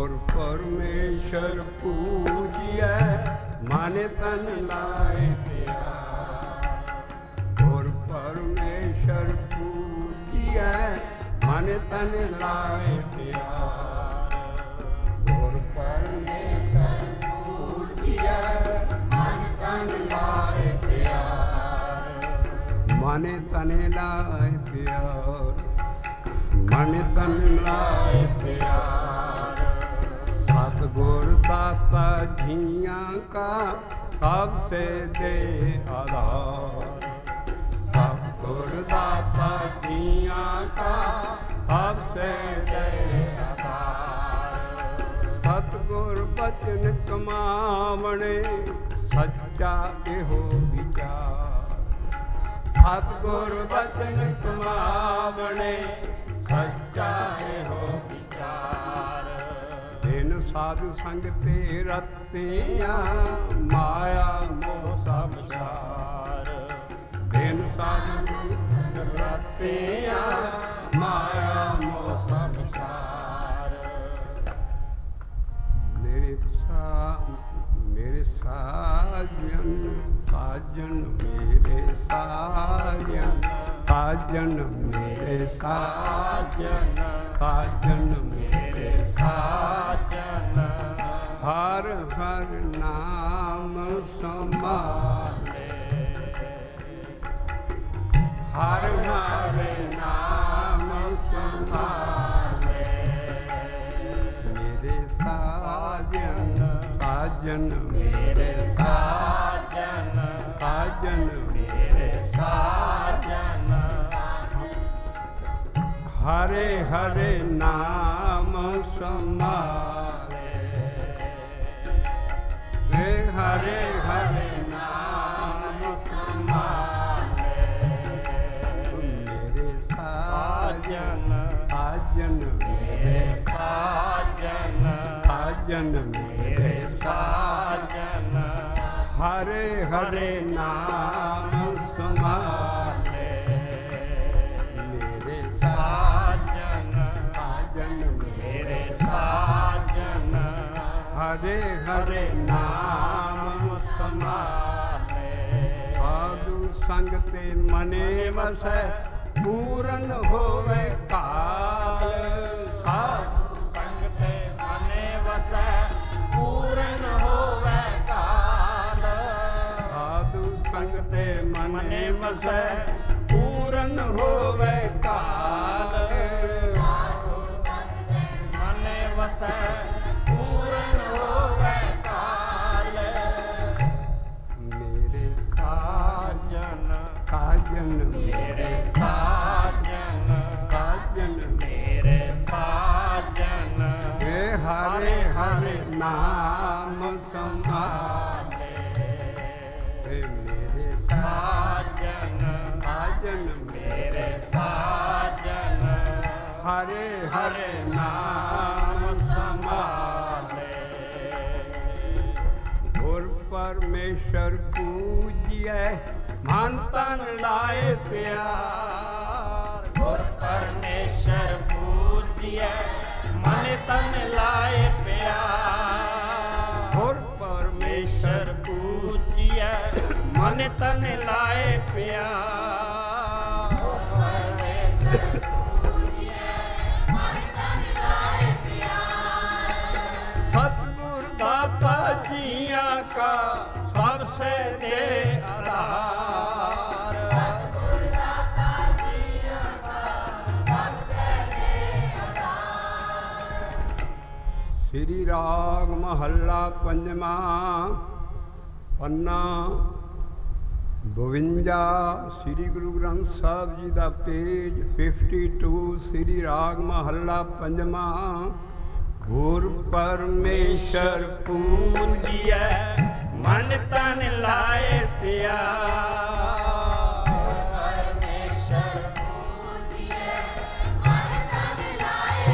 गुर परमेश्वर पूजिए मन तन लाए प्यार। गुर परमेश्वर पूजिए मन तन लाए प्यार। गुर परमेश्वर पूजिए मन तन लाए प्यार। मन तन लाए प्यार, मन तन लाए प्यार। सतगुर दाता झियाँ का सबसे दे आधार। सतगुर दाता झियाँ का सबसे दे आधार। सतगुर बचन कमावणे सच्चा एहो विचार। सतगुर बचन कमावणे सच्चा एहो विचार। दिन साधु संग ते रतियाँ माया मोह सब सार। दिन साधु संग रतियाँ माया मोह सब सार। मेरे साजन साजन मेरे साजन साजन मेरे साजन साजन मेरे साजन। हर हर नाम संभाले, हर हर नाम संभाले। मेरे साजन साजन मेरे साजन साजन मेरे साजन। हरे हरे नाम संभाले, हरे हरे नाम संभाले। मेरे साजन साजन मेरे साजन साजन मेरे साजन। हरे हरे नाम संभाले। मेरे साजन साजन मेरे साजन। हरे हरे नाम संभाले। साधु संग ते मने वसै पूरन होवे काल। साधु संग ते मने वसै पूरन होवे काल। साधु संग ते मने वसै पूरन होवे काल। साधु संग ते मने वसै पूरन होवे काल। मेरे साजन साजन मेरे साजन साजन मेरे साजन। हरे हरे नाम संभाले। मेरे साजन साजन मेरे साजन। हरे हरे नाम संभाले। गुर परमेश्वर पूजिए मन तन लाए प्यार। गुर परमेश्वर पूजिए मन तन लाए प्यार। गुर परमेश्वर पूजिए मन तन लाए प्यार। गुर परमेश्वर पूजिए मन तन लाए प्यार। सतगुर दाता जियाँ का सबसे दे आधार। सतगुर दाता जियाँ का सबसे दे आधार। श्री राग महला पंजवा पन्ना 52 श्री गुरु ग्रंथ साहब जी का पेज 52। श्री राग महला पंजवा। गुर परमेश्वर पूजिए मन तन लाए प्यार। परमेश्वर पूजिए मन तन लाए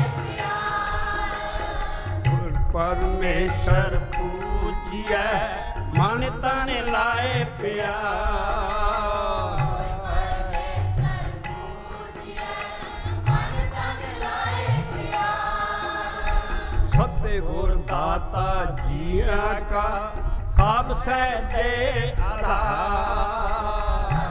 प्यार। गुर परमेश्वर पूजिए मन तन लाए प्यार। परमेश्वर पूजिए मन तन लाए प्यार। सत्य होए गुर दाता जिया का सब से दे आधार।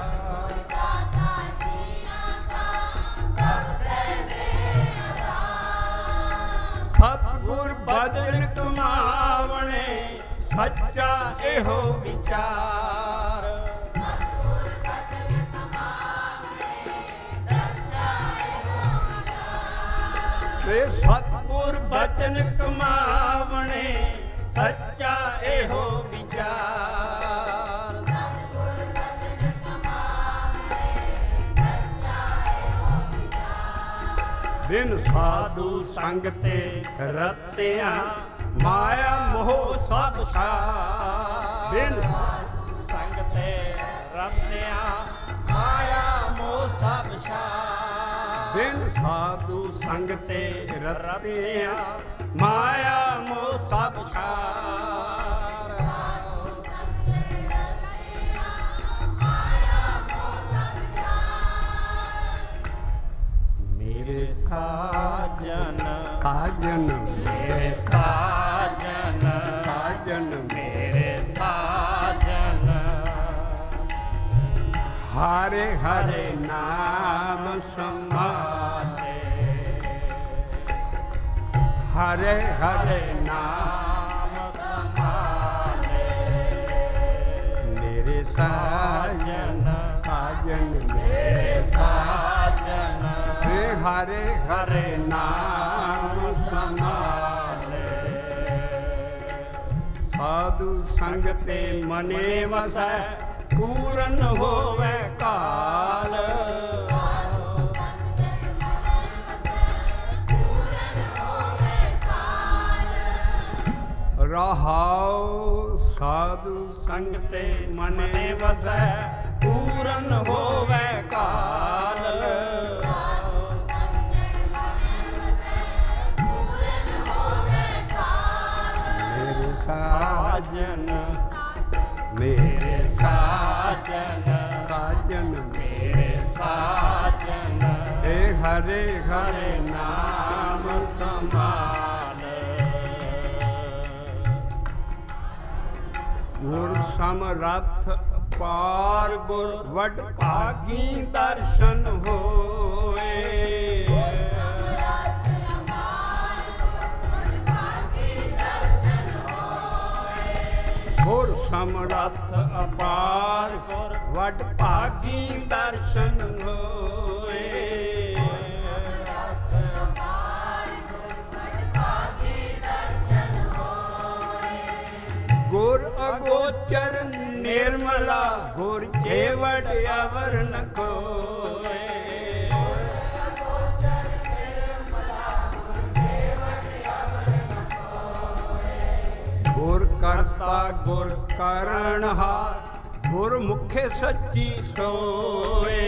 सतगुर बचन कमावणे सच्चा एहो विचार। सतगुर बचन कमावणे सच्चा एहो विचार। सतगुर बचन कमावणे सच्चा एहो विचार। सतगुर बचन कमावणे सच्चा एहो विचार। बिन साधु संग ते रत्तियां माया मोह सब सार। बिन साधु संग ते रत्तियां माया मोह सब सार। बिन साधु संग ते रत्तियां माया मोह सब सार। साधु संग ते रत्तियां माया मोह सब सार। मेरे साजन साजन मेरे साजन साजन मेरे साजन हरे हरे नाम समाते। हरे हरे नाम समाते। मेरे साजन साजन मेरे साजन हरे हरे नाम समाले। साधु संग ते मने वसै पूरन होवे काल। साधु संग ते मने वसै पूरन होवे काल। रहाओ साधु संग ते मने वसै पूरन होवे काल। साजन मेरे साजन साजन मेरे साजन हे हरे हरे नाम समाल। गुर समरथ पार गुर वड भागी दर्शन होए। गुर समरथ अपार गुर वड भागी दर्शन होए। गुर अगोचर निर्मला गुर जेवट अवर न कोए। गुर करता गुर करणहार गुर मुखे सच्ची सोए।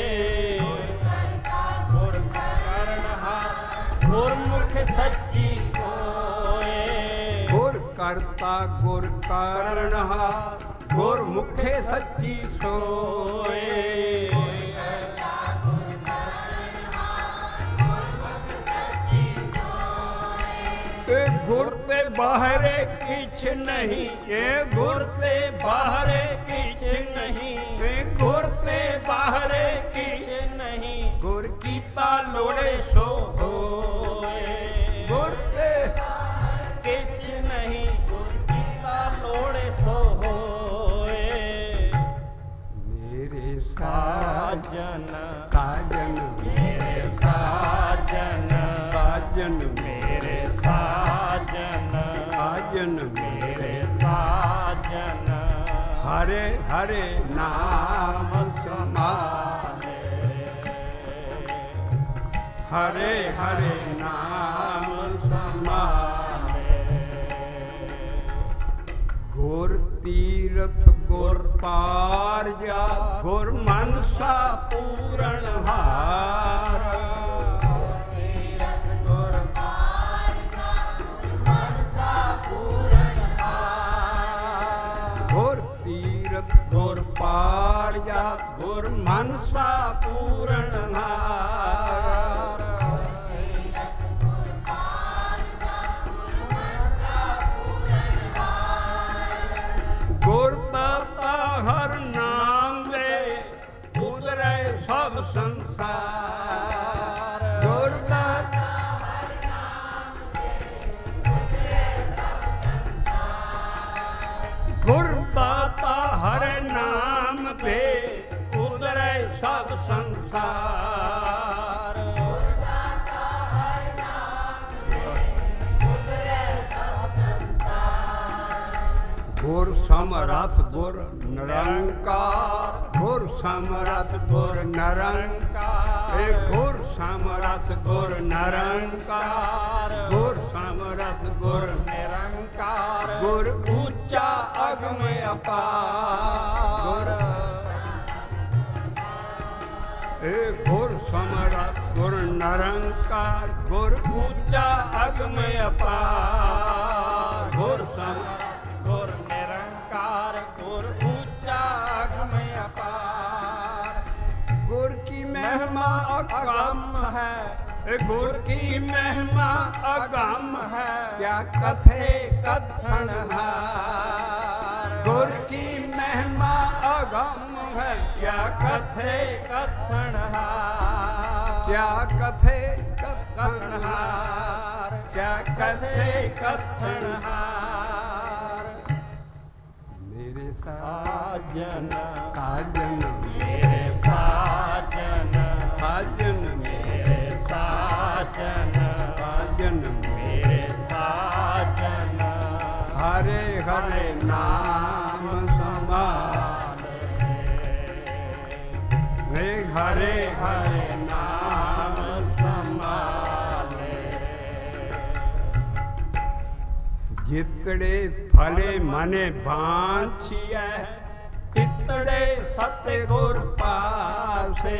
गुर करणहार गुर मुखे सच्ची सोए। गुर करता गुर करणहार गुर मुखे सच्ची सोए। गुर ते बाहरे किछ नहीं ये गुर ते बाहरे किछ नहीं। गुर ते बाहरे किछ नहीं गुर कीता लोड़े सो होए। गुर ते किछ नहीं गुर कीता लोड़े सो होए। मेरे साजन साजन मेरे साजन साजन मेरे साजन साजन मेरे साजन हरे हरे नाम समाले। हरे हरे नाम समाले। गुर तीरथ गुर पार जा गुर मनसा पूरण हार। गुर पार जात गुर मनसा पूरण हार। गुर समरथ गुर निरंकार, गुर समरथ गुर निरंकार, गुर समरथ गुर निरंकार, गुर समरथ गुर निरंकार, गुर ऊंचा अगम अपार, गुर समरथ गुर निरंकार, गुर ऊंचा अगम अपार, गुर समरथ गुर निरंकार, गुर ऊंचा अगम अपार। गुर की महिमा अगम है, गुर की महिमा अगम है, क्या कथे कथन हार। गुर की महिमा अगम है, क्या कथे कथन हार, क्या कथे कथन हार, क्या कथे कथन हार। मेरे साजन साजन मेरे साजन साजन मेरे साजन साजन मेरे साजन, हरे हरे नाम समान रे, हरे हरे नाम समाले। जितड़े फले मने बांछिए, तितड़े सतगुर पासे,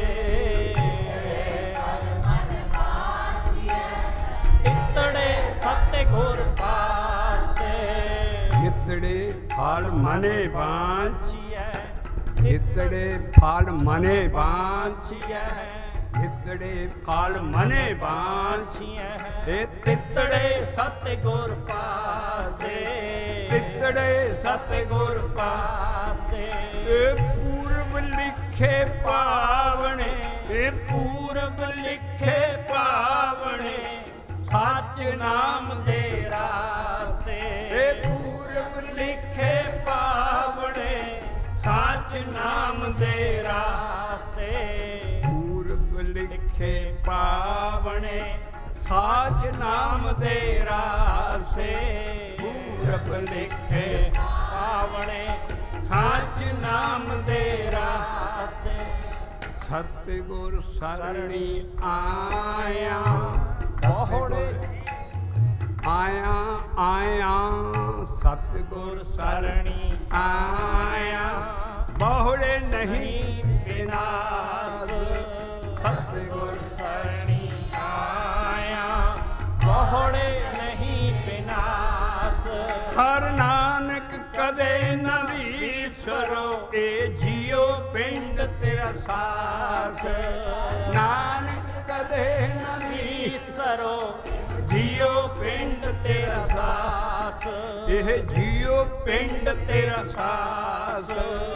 तितड़े सतगुर पासे। जितड़े फल मने बांछिए, तितड़े फल मने बांछिए, तितड़े फल मने बांछिए, तितड़े सतगुर पासे, तितड़े सतगुर पासे। पूर्व लिखे पावने, पूर्व लिखे पावने, सच नाम दे रासे। पूर्व लिखे पावने, साच नाम दे रासे। पूर्व लिखे पावने, साच नाम दे रासे। पूर्व लिखे पावने, साच नाम दे रासे। सतगुर सरणी आया, बहुड़े आया आया, सतगुर सरणी आया, बहुड़े नहीं विनाश। सतगुर सरणी आया, बहुड़े नहीं विनाश। हर नानक कदे न विसरो, ए जियो पिंड तेरा सास। नानक कदे न विसरो, जियो पिंड तेरा सास। यह जियो पिंड तेरा सास।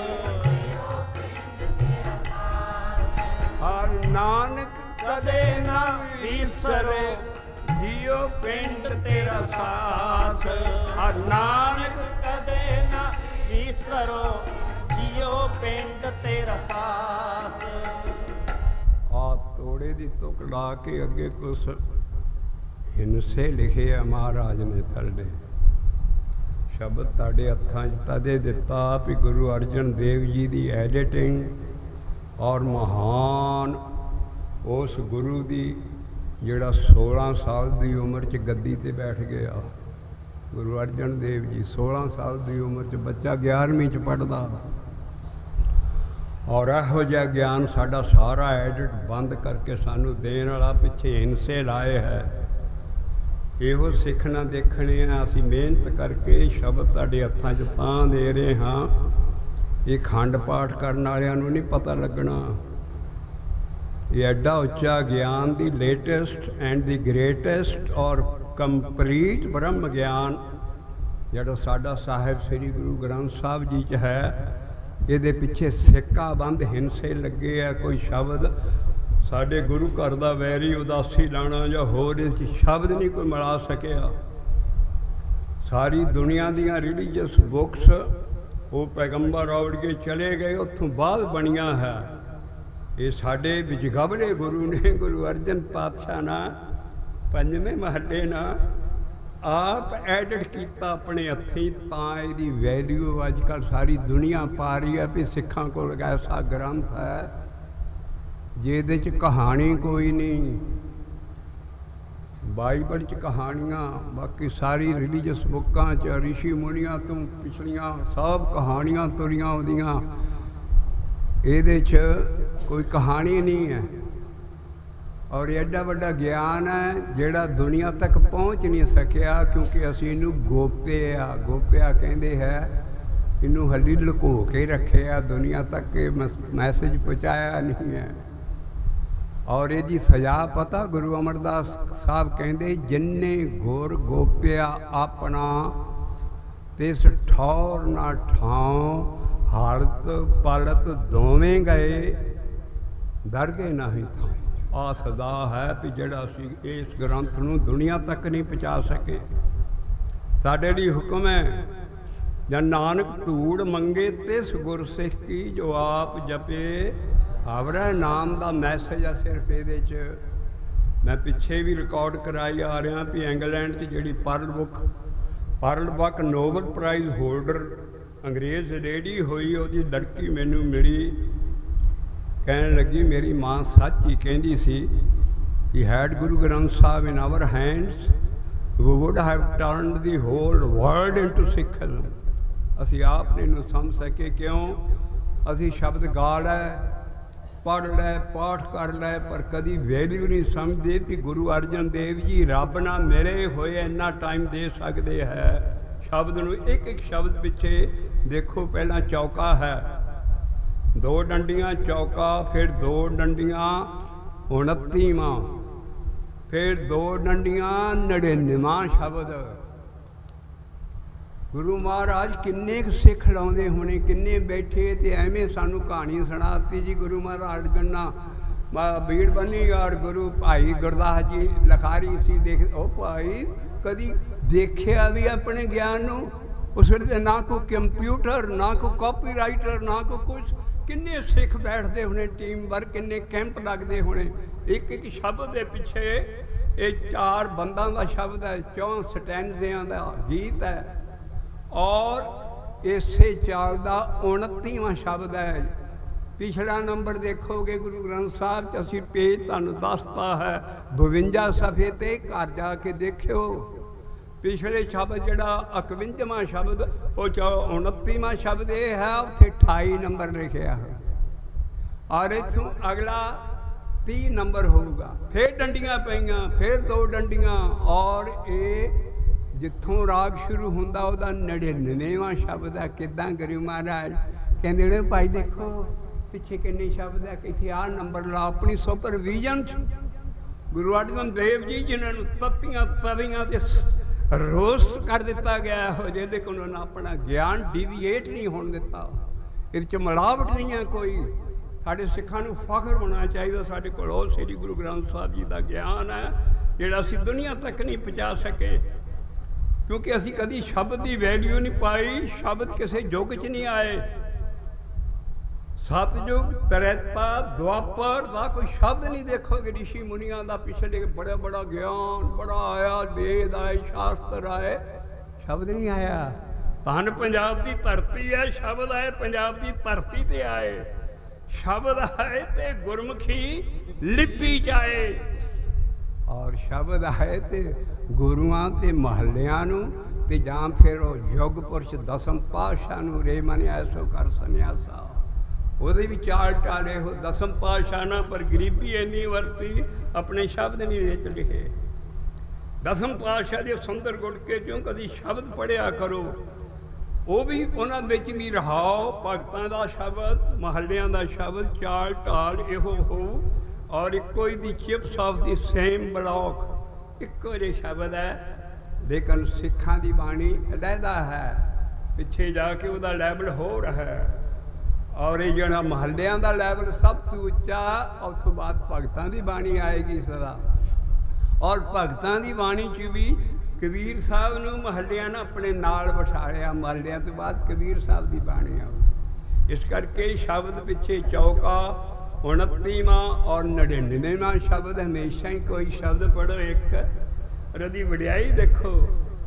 हर नानक कदे न विसरो, जियो पिंड तेरा सास। हर नानक कदे न विसरो, जियो पिंड तेरा सास। आ तोड़े दी तुक ला के अगे कुछ हिंसे लिखे आ महाराज ने थल्ले। शब्द तुहाडे हत्थां 'च तदे दिता भी गुरु अर्जन देव जी की एडिटिंग और महान उस गुरु की जिहड़ा 16 साल की उम्र च गद्दी ते बैठ गया। गुरु अर्जन देव जी 16 साल की उम्र च, बच्चा 11वीं च पढ़दा, और इहो जिहा ज्ञान साडा सारा एडिट बंद करके सानू देण वाला पिछे हिंसे लाए है। ਇਹੋ ਸਿੱਖਣਾ ਦੇਖਣੇ ਆ ਅਸੀਂ ਮਿਹਨਤ ਕਰਕੇ ਸ਼ਬਦ ਤੁਹਾਡੇ ਹੱਥਾਂ 'ਚ ਤਾਂ ਦੇ ਰਹੇ ਹਾਂ। ਇਹ ਖੰਡ ਪਾਠ ਕਰਨ ਵਾਲਿਆਂ ਨੂੰ ਨਹੀਂ ਪਤਾ ਲੱਗਣਾ। ਇਹ ਐਡਾ ਉੱਚਾ ਗਿਆਨ ਦੀ ਲੇਟੈਸਟ ਐਂਡ ਦੀ ਗ੍ਰੇਟੈਸਟ ਔਰ ਕੰਪਲੀਟ ਬ੍ਰਹਮ ਗਿਆਨ ਜਿਹੜਾ ਸਾਡਾ ਸਾਹਿਬ ਸ੍ਰੀ ਗੁਰੂ ਗ੍ਰੰਥ ਸਾਹਿਬ ਜੀ 'ਚ ਹੈ। ਇਹਦੇ ਪਿੱਛੇ ਸਿੱਕਾ ਬੰਦ ਹਿੰਸੇ ਲੱਗੇ ਆ। ਕੋਈ ਸ਼ਬਦ ਸਾਡੇ ਗੁਰੂ ਘਰ ਦਾ ਵੈਰੀ ਉਦਾਸੀ ਲਾਣਾ ਜਾਂ ਹੋਰ ਇਸ ਸ਼ਬਦ ਨਹੀਂ ਕੋਈ ਮਿਲਾ ਸਕਿਆ। ਸਾਰੀ ਦੁਨੀਆ ਦੀਆਂ ਰਿਲੀਜੀਅਸ ਬੁੱਕਸ ਉਹ ਪੈਗੰਬਰ ਔੜ ਕੇ ਚਲੇ ਗਏ, ਉੱਥੋਂ ਬਾਅਦ ਬਣੀਆਂ ਹੈ। ਇਹ ਸਾਡੇ ਵਿਜਗਬਲੇ ਗੁਰੂ ਨੇ ਗੁਰੂ ਅਰਜਨ ਪਾਤਸ਼ਾਹ ਨਾਲ 5ਵੇਂ ਮਹੱਲੇ ਨਾਲ आप एडिट किया अपने हथी, तां इहदी वैल्यू अजकल सारी दुनिया पा रही है भी सिखां कोल ऐसा ग्रंथ है जिहदे च कहानी कोई नहीं। बाइबल च कहानियाँ, बाकी सारी रिलीजियस बुकां च ऋषि मुनियां तो पिछलियां सब कहानियाँ तुरियां आउंदियां, इहदे च कोई कहानी नहीं है। और एडा वड्डा ज्ञान है जिहड़ा दुनिया तक पहुँच नहीं सकिया, क्योंकि असीं इनू गोपिया गोपिया कहते हैं, इनू हली लुको के रखे आ, दुनिया तक के मैसेज पहुँचाया नहीं है। और इसकी सजा पता गुरु अमरदास साहब कहते, जिन्ने घोर गोपिया अपना तिस ठौर ना ठाव, हालत पालत दोवें गए दरगे नहीं था। आ सदा है भी जिहड़ा असीं इस ग्रंथ नूं दुनिया तक नहीं पहुँचा सके। साडे लई हुक्म है, जन नानक धूड़ मंगे तिस गुर सिख की, जो आप जपे आवरा नाम का मैसेज है सिर्फ ये। मैं पिछे भी रिकॉर्ड कराई आ रहा भी इंग्लैंड की जी Pearl Buck Nobel prize holder अंग्रेज़ लेडी हुई, वो लड़की मैनू मिली, कहने लगी मेरी माँ सच ही कहती सी कि had Guru Granth Sahib in our hands we would have turned the whole world into Sikhism. असी आप नहीं समझ सके, क्यों? असी शब्द गा लै, पढ़ लै, पाठ कर लै, पर कभी वैल्यू नहीं समझते कि गुरु अर्जन देव जी रब ना मिले होए इन्ना टाइम दे सकते है। शब्द नूं एक एक शब्द पिछे देखो, पहला चौका है, 2 डंडियां चौका, फिर 2 डंडियां 29वां, फिर 2 डंडियां 99वां शब्द। गुरु महाराज किन्ने सिख लाउंदे होने, किन्ने बैठे ते एवें सानू कहानी सुणाती जी। गुरु महाराज गन्ना भीड़ बनी और गुरु भाई गुरदास जी लखारी सी देख, ओ भाई कदी देखिया भी अपने ज्ञान नू? उस वे ना कोई कंप्यूटर, ना कोई कॉपी राइटर, ना कोई कुछ। किन्ने सिख बैठते होने, टीम वर्क, किन्ने कैंप लगते होने। एक एक शब्द के पिछे ये 4 बंदा का शब्द है, 4 स्टैंजियां का गीत है, और इसे चलदा 29वां शब्द है। पिछला नंबर देखोगे गुरु ग्रंथ साहब च असी पेज तुहानूं दसता है 52 सफ़े ते, घर जाके देखियो। पिछले शब्द जिहड़ा 51वां शब्द वो 29वां शब्द ये है, उत्थे 28 नंबर लिखिया है, और इथों अगला 30 नंबर होगा। फिर डंडियां पईयां, फिर 2 डंडियां, और ये जिथों राग शुरू हुंदा उहदा 99वां शब्द है। किदां गुरु महाराज कहंदे ने, भाई देखो पिछे किन्ने शब्द है, किथे आ नंबर ला। अपनी सुपरविजन गुरु अर्जन देव जी जिन्होंने तत्तियां तवियां ते रोस्ट कर दिता गया हो, जिहदे को उन्होंने अपना ज्ञान डिविएट नहीं होने दिता, इहदे मिलावट नहीं है कोई। साडे सिखां नूं फख्र होना चाहिए, साडे कोल श्री गुरु ग्रंथ साहब जी का ज्ञान है जिहड़ा असीं दुनिया तक नहीं पहुँचा सके, क्योंकि असीं कदी शब्द की वैल्यू नहीं पाई। शब्द किसी युग च नहीं आए, सतयुग त्रेता द्वापर का कोई शब्द नहीं देखोगे ऋषि मुनिया का। पिछले बड़ा बड़ा ज्ञान बड़ा आया, वेद आए, शास्त्र आए, शब्द नहीं आया। धन पंजाब की धरती है, शब्द आए पंजाब की धरती ते आए, शब्द आए ते गुरमुखी लिपि च आए, और शब्द आए ते गुरुआं ते महलियां नूं ते जां फिर युग पुरुष 10वें पातशाह नूं रे मन ऐसो कर सन्यासा। ਉਹਦੇ ਵੀ ਚਾਲ ਟਾਲੇ ਹੋ 10ਵੇਂ ਪਾਤਸ਼ਾਹ ਨਾ, पर गरीबी इन्नी वरती अपने शब्द नहीं विच लिखे। 10ਵੇਂ पातशाह ਦੇ सुंदर गुटके चों कभी शब्द पढ़िया करो, वो भी उन्हां विच भी रहाओ, भगतां दा शब्द, महल्लियां दा शब्द, चाल टाल इहो हो, और इक्को ही the chips of the same block, इक्को जे शब्द है। लेकिन सिखां दी बाणी अलहदा है, पिछे जाके उहदा लैवल हो रहा है, और ये जो महल्लियां का लैवल सब तो उच्चा, उतों बाद भगतां की बाणी आएगी सदा। और भगतां की बाणी च भी कबीर साहब नूं महल्लियां ने अपने नाल बिठा लिया, महल्लियां तो बाद कबीर साहब की बाणी आऊ। इस करके शब्द पिछे चौका 29वां और 99वां शब्द, हमेशा ही कोई शब्द पढ़ो एक, और उसकी वडियाई देखो।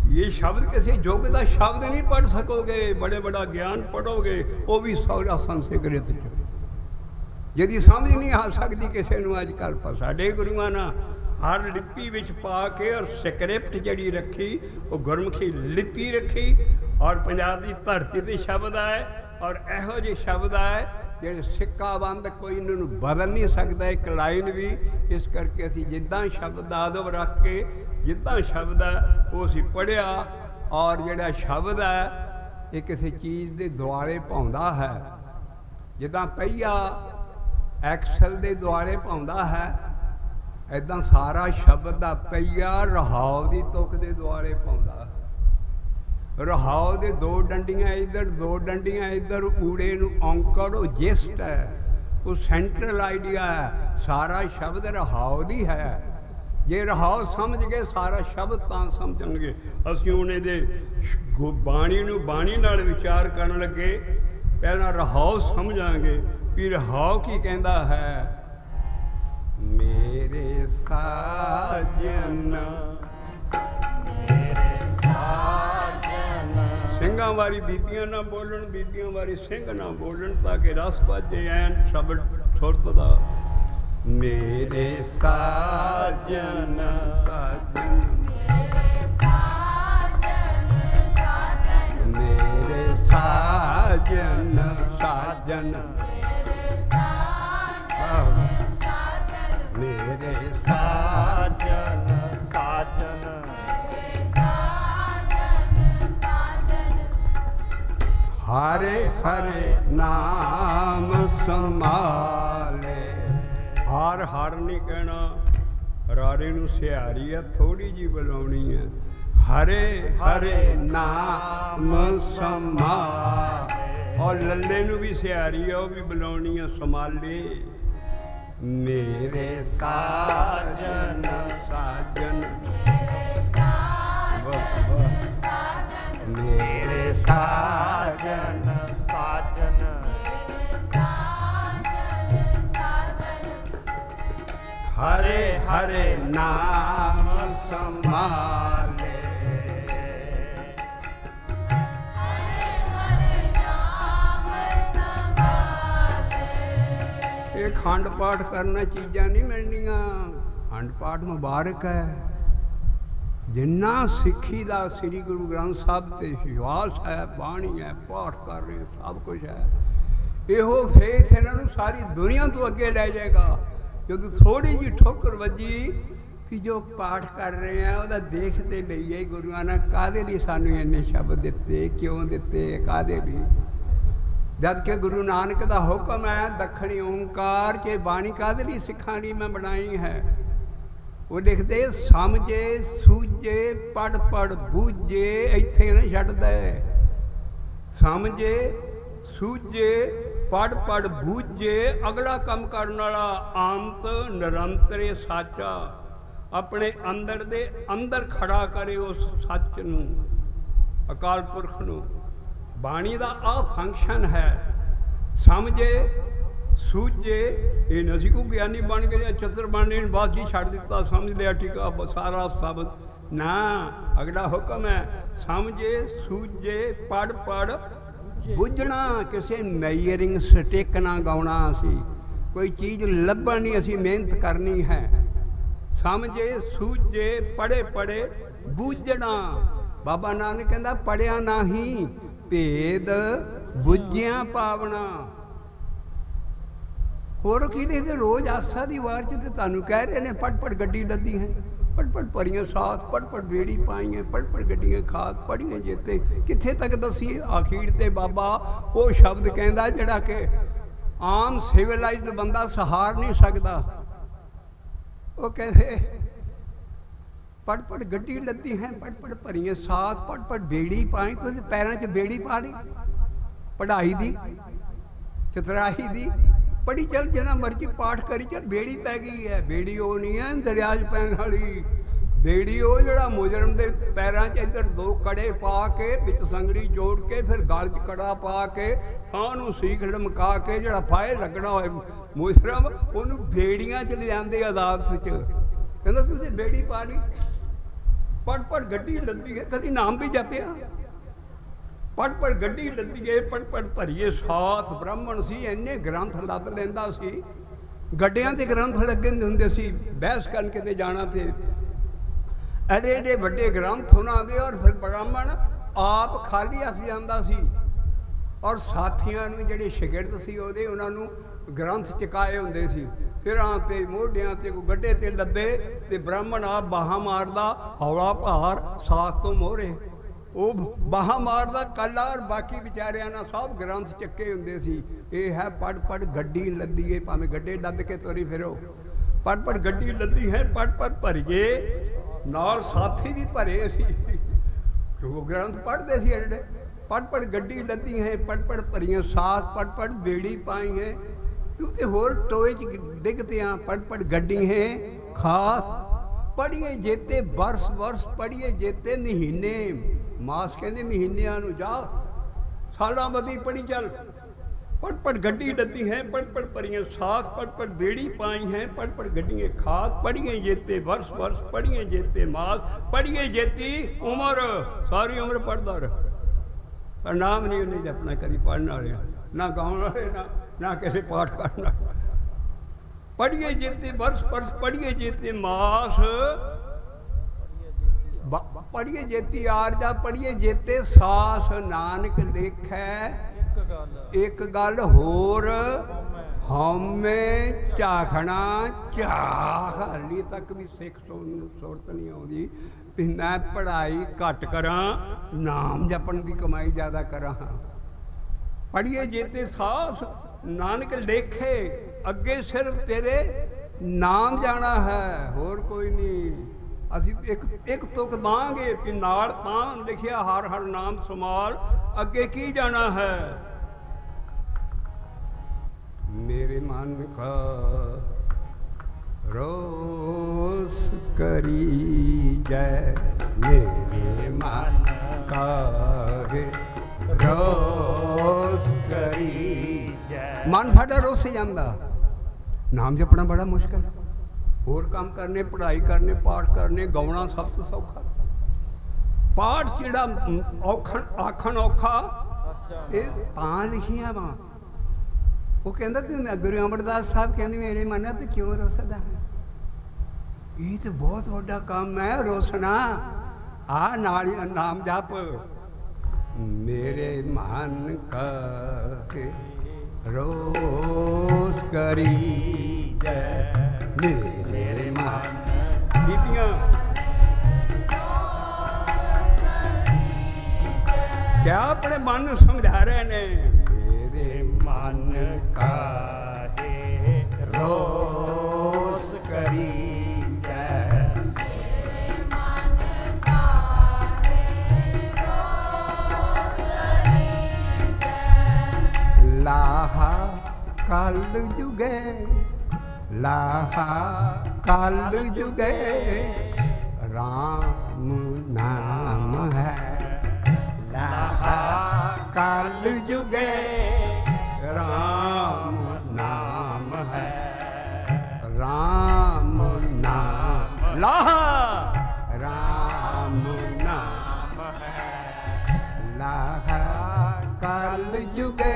ये शब्द किसी युग का शब्द नहीं पढ़ सकोगे, बड़े बड़ा ज्ञान पढ़ोगे वो भी सौरा संस्कृत जिहदी समझ नहीं आ सकती किसी को अजकल। पर साडे गुरुआं ना हर लिपि विच पा के और स्क्रिप्ट जिहड़ी रखी वो गुरमुखी लिपि रखी और पंजाब की धरती ते शब्द आए और इहो जिहे शब्द आए ਜਿਹੜੇ सिक्का बंद कोई इन्होंने बदल नहीं सकता एक लाइन भी। इस करके असी जिदा शब्द आदब रख के जिदा शब्द है वो असी पढ़िया और जिहड़ा शब्द है ये किसी चीज़ के दुआले पाउंदा है। जिदा पहिया एक्सल के दुआले पाउंदा है इदा सारा शब्द का पहिया रहाव की तुक के दुआले पाउंदा है। रहाव दे दो डंडियां इधर दो डंडियां इधर ऊड़े नूं औंकड़ वो जिस्ट है वो सेंट्रल आइडिया है। सारा शब्द रहाव दी है। जे रहाव समझ गए सारा शब्द तां समझणगे। असीं हुण इहदे बाणी नूं बाणी नाल विचार करन लगे पहलां रहाव समझांगे भी रहाव की कहंदा है। मेरे साजन ਸਿੰਘਾਂ ਵਾਰੀ बीबियां ना बोलन बीबियां वारी सिंह ना बोलन ताकि रस बाजे ऐन शब्द सुरत दा। मेरे साजन साजन मेरे साजन साजन मेरे साजन साजन मेरे साजन साजन हरे हरे नाम संभाले। हर हर नहीं कहना रारे नूं सिहारी है थोड़ी जी बुलाउणी है। हरे हरे नाम संभाले और लल्ले नूं भी सिहारी है वह भी बुलाउणी है संभाले। मेरे साजन साजन मेरे साजन साजन हरे हरे नाम संभाले। ये खंड पाठ करना चीज़ां नहीं मिलनियां। खंड पाठ मुबारक है। जिन्ना सिक्खी का श्री गुरु ग्रंथ साहब ते विश्वास है बाणी है पाठ कर रहे सब कुछ है। यो फेथ इन्हों सारी दुनिया तो अगे लै जाएगा। जो थोड़ी जी ठोकर वजी कि जो पाठ कर रहे हैं वह देखते नहीं गुरुआं ने काहदे लई सानू इन्ने शब्द दिते क्यों दिते काहदे लई। जबकि गुरु नानक का हुक्म है दखणी ओंकार च बाणी काहदे लई सिखां लई मैं बनाई है। वो लिखते समझे सूझे पढ़ पढ़ बूझे इत्थे ना छड्ड दे। समझे सूझे पढ़ पढ़ बूझे अगला काम करने वाला आंत निरंतरे साचा अपने अंदर दे अंदर खड़ा करे उस सच नूं अकाल पुरख नूं। बाणी का आ फंक्शन है। समझे सूझे ये नसी को ज्ञानी बन गए चतुर बन गए बस जी छड़ दिता समझ लिया टीका सारा शब्द ना। अगला हुक्म है समझे सूझे पढ़ पढ़ बुझना। किसी मेजरिंग स्टिक ना गाउना असी कोई चीज़ लभनी असी मेहनत करनी है। समझे सूझे पढ़े पढ़े बूझना। बाबा नानक कहता पढ़िया ना ही भेद बुझिया पावना। होर की नहीं रोज़ आसा की वार च तुहानू कह रहे हैं पढ़ पढ़ गड्डी लदी है पढ़ पढ़ परियां साथ पढ़ पढ़ बेड़ी पाई है पढ़ पढ़ गड्डियां खाद पढ़ियां जेते कित्थे तक दसी। आखिर ते बाबा वो शब्द कहता जिहड़ा कि आम सिविलाइज्ड बंदा सहार नहीं सकता। वो कहते पढ़ पढ़ गड्डी लदी है पढ़ पढ़ भरियां साथ पढ़ पढ़ बेड़ी पाई तो पैरों च बेड़ी पा ली पढ़ाई दी चतराई दी पढ़ी चल जिन्ना मर्जी पाठ करी चल बेड़ी पै गई है। बेड़ी वो नहीं है दरिया च पैन वाली बेड़ी वो जड़ा मुजरम के पैरों च इधर दो कड़े पा के बिच संगड़ी जोड़ के फिर गल च कड़ा पा के थां सीख लमका के जड़ा फाहे लगना होए मुजरम उन्होंने बेड़ियां च ले आंदे अदालत च कहंदा तुसीं बेड़ी पा ली पढ़ पढ़ गड्डी लद्दी है, कभी नाम भी जपिया। पढ़ पढ़ गड्डी लद्दी है, पढ़ पढ़ भरीए साथ। ब्राह्मण सी, इन्ने ग्रंथ लद लैंदा सी, गड्डियां ते ग्रंथ लगे हुंदे सी। बहस करन किते जाना ते एडे एडे वड्डे ग्रंथ उन्हां दे, और फिर ब्राह्मण आप खाली हथ जांदा सी, और साथियां नूं जिहड़े शिगिरद सी उहदे उन्हां नूं ग्रंथ चकाए हुंदे सी। सिरां ते मोढियां ते कोई गड्ढे ते लद्दे ते ब्राह्मण आप बाहां मारदा, हौला भार साथ तो मोहरे, वो बाहां मारदा कल्ला, और बाकी बेचारियां ना सब ग्रंथ चक्के हुंदे सी। ये है पढ़ पढ़ गड्डी लद्दी है, भावें गड्ढे लद के तुरी फिरो। पढ़ पढ़ गड्डी लद्दी है, पढ़ पढ़ भरीए नाल साथी भी भरे सी, वो ग्रंथ पढ़ते सी एडे। पढ़ पढ़ गड्डी लद्दी है, पढ़ पढ़ भरियां साथ, पढ़ पढ़ बेड़ी पाई है, तू तो होर टोए च डिग पिया। पढ़ पढ़ गड्डी है खास, पढ़िए जेते बरस बरस, पढ़िए जेते महीने मास, कहते महीनिया नूं जा, सालां बदी पढ़ी चल। पढ़ पढ़ गड्डी लद्दी है, पढ़ पढ़ भरियां साथ, पढ़ पढ़ बेड़ी पाई है, पढ़ पढ़ गड्डियां खास। पढ़िए जेते बरस बरस, पढ़िए जेते मास, पढ़िए जेती उम्र, सारी उम्र पढ़दा रह। पर नाम नहीं उन्हें जपना कभी पढ़ने वाले, ना गाने वाले, ना किसी पाठ करना। पढ़िए जेते बरस बरस, पढ़िए जेते मास, पढ़िए जेती आरजा, पढ़िए जेते सास। नानक लेखै एक गल होर, हमें झाखना झाख। हाली तक भी सिख सुरत नहीं आती भी मैं पढ़ाई घट करा, नाम जपन की कमाई ज़्यादा करा। पढ़िए जेते सास, नानक लेखे अगे सिर्फ तेरे नाम जाना है, होर कोई नहीं। असी एक तुक दांगे कि नाल तां लिखिया हर हर नाम संभाल, अगे की जाना है। मेरे मन का रोस करी जय, मेरे मन का रोस करी जय। मन साडा रोस जांदा, नाम जपना बड़ा मुश्किल है। होर काम करने, पढ़ाई करने, पाठ करने, गाउणा सब तो सौखा। पाठ जिहड़ा औखण आखण औखा, ये तां लिखिया वा। वो कहता तू गुरु अमरदास साहब कहते मेरे मन तो क्यों रोसदा है, ये तो बहुत बड़ा काम है रोसना। आ नाली नाम जप, मेरे मन का रोस करी जय, मेरे मन। बीबियां क्या अपने मन को समझा रहे ने, मेरे मन का रोस करी जय, लाहा कल जुगे, लाहा कल जुगे, राम नाम है। लाहा कल जुगे, राम नाम है, राम नाम। लाहा राम नाम है, लाहा कल जुगे,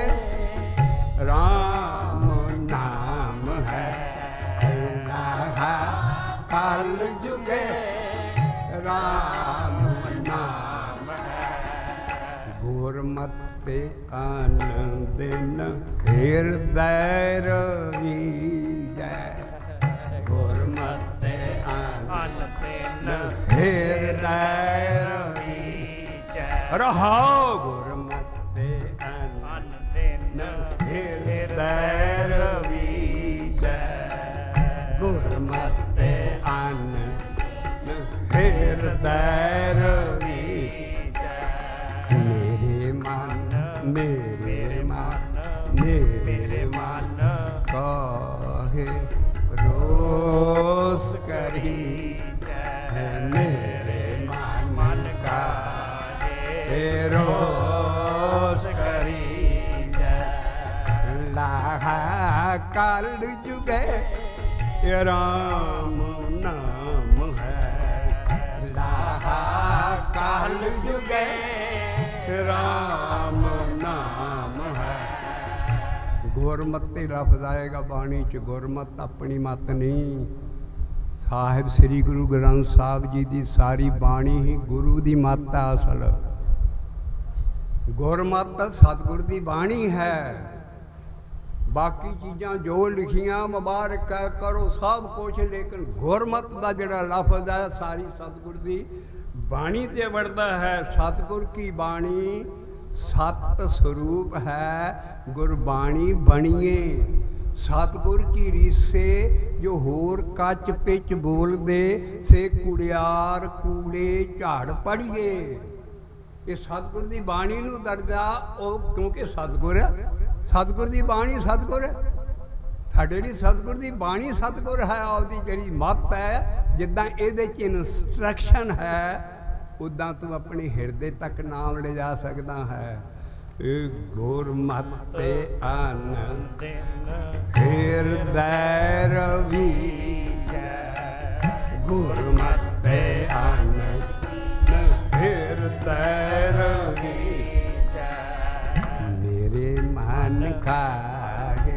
राम नाम है। लाहा कल जुगे, राम नाम है। गुरमति आनंद न हृदय रवीजै, गुरमति आनंद न हृदय रवीजै। रहाओ गुरमति आनंद न हृदय रवीजै, गुरमति आनंद न हृदय रवीजै। मेरे मन, मेरे मन, मेरे मन काहे रोस करी है, मेरे मन काहे रोस करी जय। लाहा कल जुगे, राम नाम है। लाहा राम नाम है। गुरमत लफ्ज आएगा बाणी च, गुरमत अपनी मत नहीं। साहिब श्री गुरु ग्रंथ साहब जी की सारी बाणी ही गुरु की मत है। असल गुरमत सतगुर की बाणी है। बाकी चीज़ां जो लिखियां मुबारक है करो सब कुछ, लेकिन गुरमत का जिहड़ा लफ्ज है सारी सतगुर की बाणी ते बढ़ता है। सतगुर की बाणी सत स्वरूप है। गुरबाणी बणीए सतगुर की रीसे, जो होर कच पिच बोल दे से कुड़ियार कूड़े झाड़ पड़िए। ये सतगुर की बाणी नूं दर्जा क्योंकि सतगुर सतगुर की बाणी सतगुर है। साडे जी सतगुर की बाणी सतगुर है। आपकी जी मत है जिदा ये इंस्ट्रक्शन है उदा तू अपने हिरदे तक नाम ले जा सकता है। गुरमत आनंद हृदय रवीजै, गुरमत आनंद हृदय रवीजै, मेरे मन खाए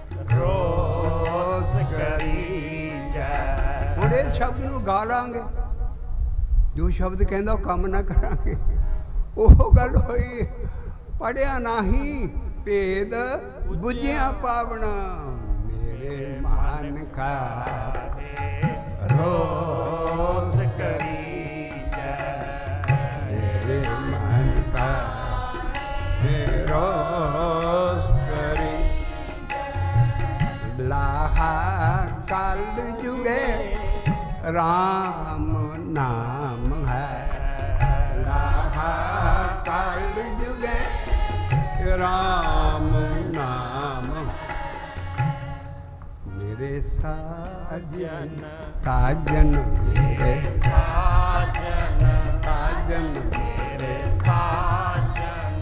रोस करीजै। हुण इस शब्द नूं गा लांगे, जो शब्द कहंदा वो काम ना करांगे। ओह गल होई पढ़िया नाही भेद बुझिया पावना, मेरे मन का रोस करीजै, मेरे मन का रोस करी। लाहा कल जुगे राम नाम है, लाहा कल जुगे राम नाम। मेरे साजन साजन मेरे साजन साजन मेरे साजन,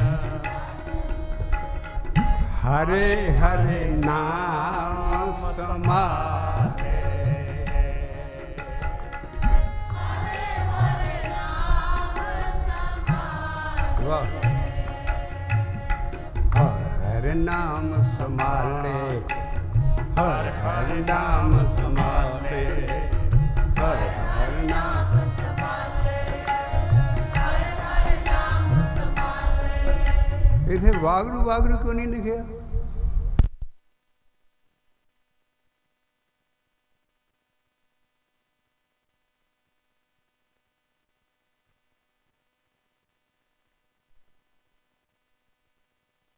हरे हरे नाम समारे, वाह। हर नाम संभाले, हर हर नाम संभाले, हर हर नाम संभाले, हर हर नाम संभाले। इथे वागरू वागरू क्यों नहीं लिखे?